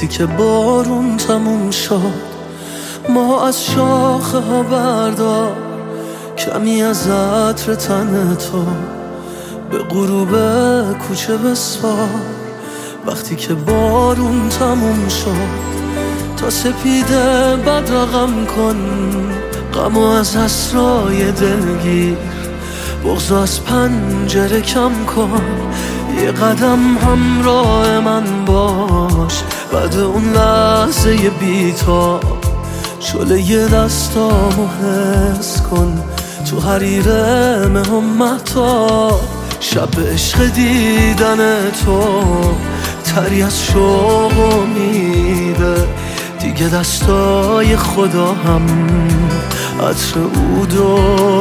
که بارون تموم شد ما از شاخه ها بردار کمی از عطر تن تو به غروب کوچه بسپار. وقتی که بارون تموم شد تا سپیده بد رقم کن، غمو از اسرای دلگیر، بغض از پنجره کم کن. یه قدم همراه من باش بعد اون لحظه بی‌تاب، شعله یه دستامو حس کن تو حریر مهم مهتاب. شب عشق دیدن تو تری از شوق امیده، دیگه دستای خدا هم عطر عود و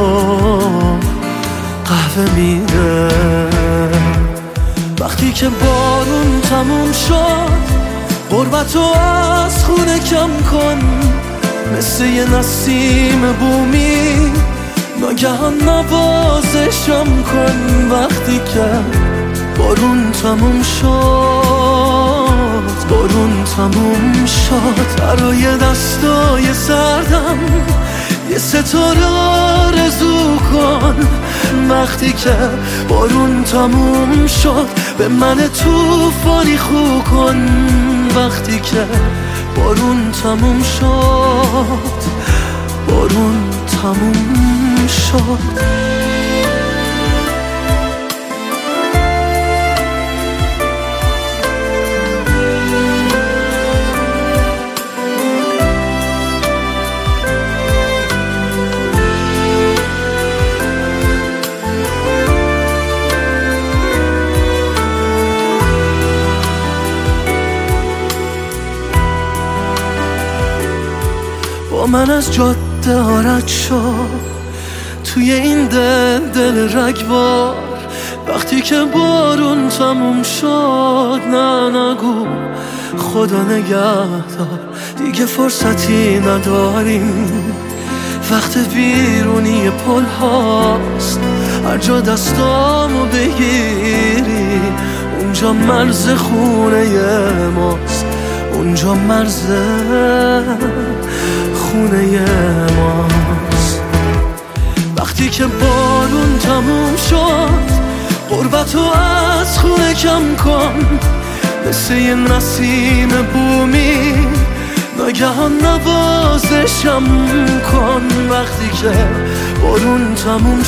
قهوه میده. وقتی که بارون تموم شد غربتو از خونه کم کن، مثل یه نسیم بومی ناگهان نوازشم کن. وقتی که بارون تموم شد، بارون تموم شد، برای دستای سردم یه ستاره آرزو کن. وقتی که بارون تموم شد به من طوفانی خو کن. وقتی که بارون تموم شد، بارون تموم شد. با من از جاده ها رد شد توی این دل رگبار. وقتی که بارون تموم شد نه نگو خدا نگهدار، دیگه فرصتی نداریم، وقت بیرونی پل هاست. هر جا دستامو بگیری اونجا مرز خونه ماست، اونجا مرز خونه ماست. وقتی که بارون تموم شد غربتو از خونه کم کن، مثل یه نسیم بومی ناگهان نوازشم کن. وقتی که بارون تموم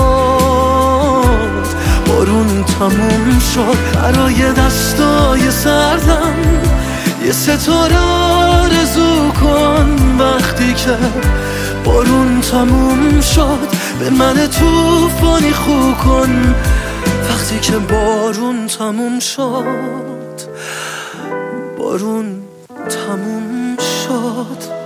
شد، بارون تموم شد، برای دستای سردم یه ستاره آرزو کن. وقتی که بارون تموم شد به من طوفانی خو کن. وقتی که بارون تموم شد، بارون تموم شد.